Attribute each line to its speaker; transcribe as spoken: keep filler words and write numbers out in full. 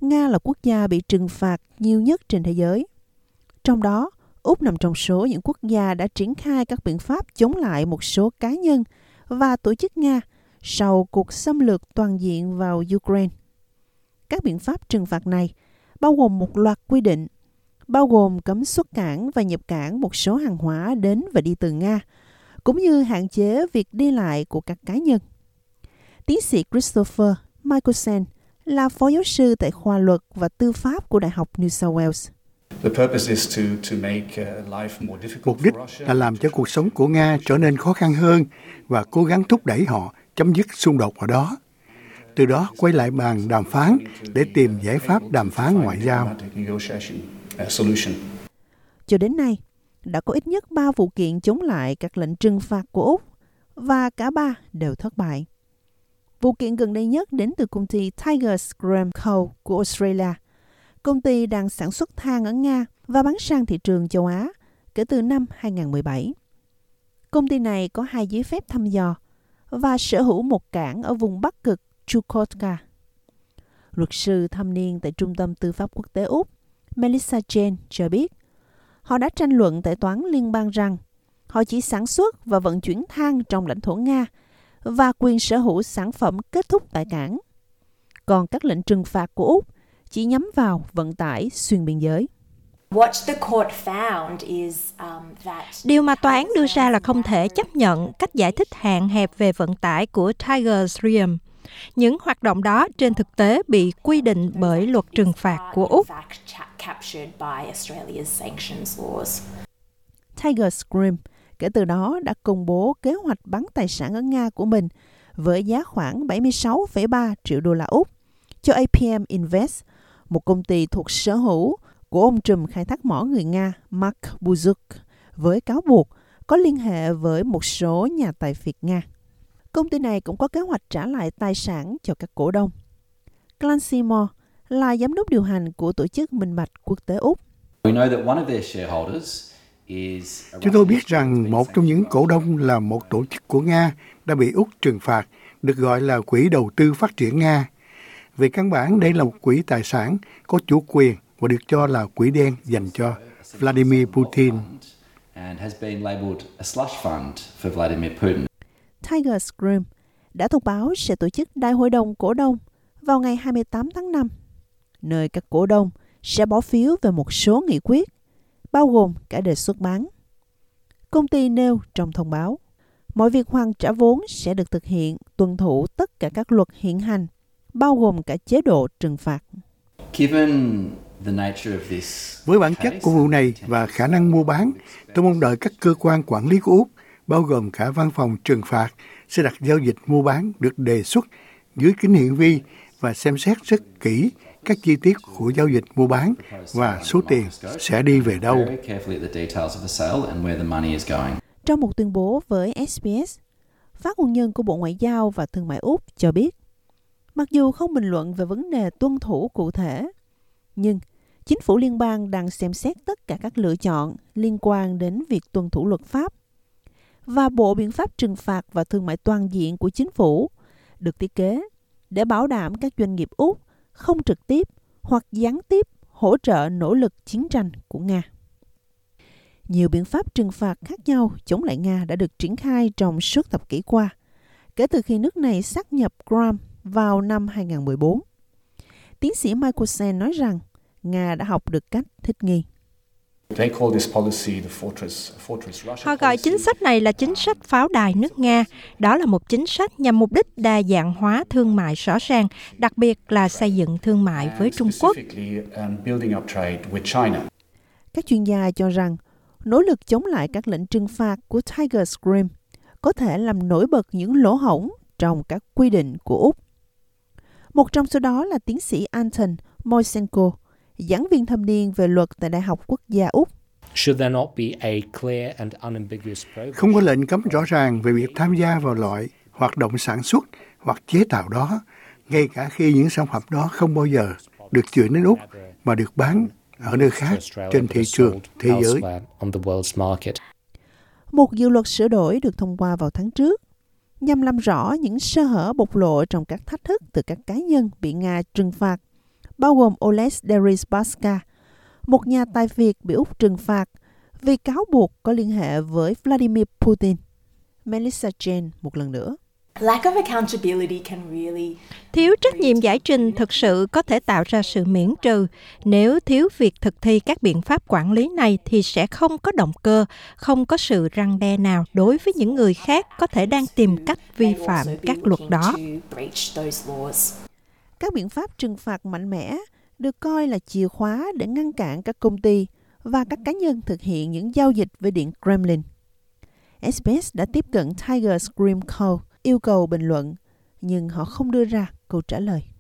Speaker 1: Nga là quốc gia bị trừng phạt nhiều nhất trên thế giới. Trong đó, Úc nằm trong số những quốc gia đã triển khai các biện pháp chống lại một số cá nhân và tổ chức Nga sau cuộc xâm lược toàn diện vào Ukraine. Các biện pháp trừng phạt này bao gồm một loạt quy định, bao gồm cấm xuất cảng và nhập cảng một số hàng hóa đến và đi từ Nga, cũng như hạn chế việc đi lại của các cá nhân. Tiến sĩ Christopher Michelsen là phó giáo sư tại khoa luật và tư pháp của Đại học New South Wales.
Speaker 2: Mục đích là làm cho cuộc sống của Nga trở nên khó khăn hơn và cố gắng thúc đẩy họ chấm dứt xung đột ở đó. Từ đó quay lại bàn đàm phán để tìm giải pháp đàm phán ngoại giao.
Speaker 1: Cho đến nay, đã có ít nhất ba vụ kiện chống lại các lệnh trừng phạt của Úc và cả ba đều thất bại. Vụ kiện gần đây nhất đến từ công ty Tiger Scrum Co. của Australia. Công ty đang sản xuất than ở Nga và bán sang thị trường châu Á kể từ năm hai không một bảy. Công ty này có hai giấy phép thăm dò và sở hữu một cảng ở vùng Bắc Cực Chukotka. Luật sư thâm niên tại Trung tâm Tư pháp Quốc tế Úc, Melissa Jane cho biết, họ đã tranh luận tại Tòa án Liên bang rằng họ chỉ sản xuất và vận chuyển than trong lãnh thổ Nga và quyền sở hữu sản phẩm kết thúc tại cảng. Còn các lệnh trừng phạt của Úc chỉ nhắm vào vận tải xuyên biên giới.
Speaker 3: Điều mà tòa án đưa ra là không thể chấp nhận cách giải thích hạn hẹp về vận tải của Tiger Scrum. Những hoạt động đó trên thực tế bị quy định bởi luật trừng phạt của Úc.
Speaker 1: Tiger Scrum kể từ đó đã công bố kế hoạch bán tài sản ở Nga của mình với giá khoảng bảy mươi sáu phẩy ba triệu đô la Úc cho a pê em Invest, một công ty thuộc sở hữu của ông trùm khai thác mỏ người Nga Mark Buzuk, với cáo buộc có liên hệ với một số nhà tài phiệt Nga. Công ty này cũng có kế hoạch trả lại tài sản cho các cổ đông. Clancy Moore là giám đốc điều hành của Tổ chức Minh bạch Quốc tế Úc.
Speaker 2: Chúng tôi biết rằng một trong những cổ đông là một tổ chức của Nga đã bị Úc trừng phạt, được gọi là Quỹ Đầu tư Phát triển Nga. Về căn bản, đây là một quỹ tài sản có chủ quyền và được cho là quỹ đen dành cho Vladimir Putin.
Speaker 1: Tiger Scrum đã thông báo sẽ tổ chức Đại hội đồng cổ đông vào ngày hai mươi tám tháng năm, nơi các cổ đông sẽ bỏ phiếu về một số nghị quyết, bao gồm cả đề xuất bán. Công ty nêu trong thông báo, mọi việc hoàn trả vốn sẽ được thực hiện tuân thủ tất cả các luật hiện hành, bao gồm cả chế độ trừng phạt.
Speaker 2: Với bản chất của vụ này và khả năng mua bán, tôi mong đợi các cơ quan quản lý của Úc, bao gồm cả văn phòng trừng phạt, sẽ đặt giao dịch mua bán được đề xuất dưới kính hiển vi và xem xét rất kỹ các chi tiết của giao dịch mua bán và số tiền sẽ đi về đâu.
Speaker 1: Trong một tuyên bố với ét bê ét, phát ngôn nhân của Bộ Ngoại giao và Thương mại Úc cho biết, mặc dù không bình luận về vấn đề tuân thủ cụ thể, nhưng chính phủ liên bang đang xem xét tất cả các lựa chọn liên quan đến việc tuân thủ luật pháp. Và Bộ Biện pháp Trừng phạt và Thương mại Toàn diện của chính phủ được thiết kế để bảo đảm các doanh nghiệp Úc không trực tiếp hoặc gián tiếp hỗ trợ nỗ lực chiến tranh của Nga. Nhiều biện pháp trừng phạt khác nhau chống lại Nga đã được triển khai trong suốt thập kỷ qua, kể từ khi nước này sát nhập Crimea vào năm hai không một bốn. Tiến sĩ Michelsen nói rằng Nga đã học được cách thích nghi.
Speaker 3: Họ gọi chính sách này là chính sách pháo đài nước Nga. Đó là một chính sách nhằm mục đích đa dạng hóa thương mại rõ ràng, đặc biệt là xây dựng thương mại với Trung Quốc.
Speaker 1: Các chuyên gia cho rằng nỗ lực chống lại các lệnh trừng phạt của Tiger Scrum có thể làm nổi bật những lỗ hổng trong các quy định của Úc. Một trong số đó là tiến sĩ Anton Moisenko, giảng viên thâm niên về luật tại Đại học Quốc gia Úc.
Speaker 2: Không có lệnh cấm rõ ràng về việc tham gia vào loại hoạt động sản xuất hoặc chế tạo đó, ngay cả khi những sản phẩm đó không bao giờ được chuyển đến Úc mà được bán ở nơi khác trên thị trường thế giới.
Speaker 1: Một dự luật sửa đổi được thông qua vào tháng trước nhằm làm rõ những sơ hở bộc lộ trong các thách thức từ các cá nhân bị Nga trừng phạt, bao gồm Oleg Deripaska, một nhà tài phiệt bị Úc trừng phạt vì cáo buộc có liên hệ với Vladimir Putin. Melissa Jane một lần nữa.
Speaker 3: Thiếu trách nhiệm giải trình thực sự có thể tạo ra sự miễn trừ. Nếu thiếu việc thực thi các biện pháp quản lý này thì sẽ không có động cơ, không có sự răn đe nào đối với những người khác có thể đang tìm cách vi phạm các luật đó.
Speaker 1: Các biện pháp trừng phạt mạnh mẽ được coi là chìa khóa để ngăn cản các công ty và các cá nhân thực hiện những giao dịch với Điện Kremlin. ét bê ét đã tiếp cận Tiger Scream Co. yêu cầu bình luận, nhưng họ không đưa ra câu trả lời.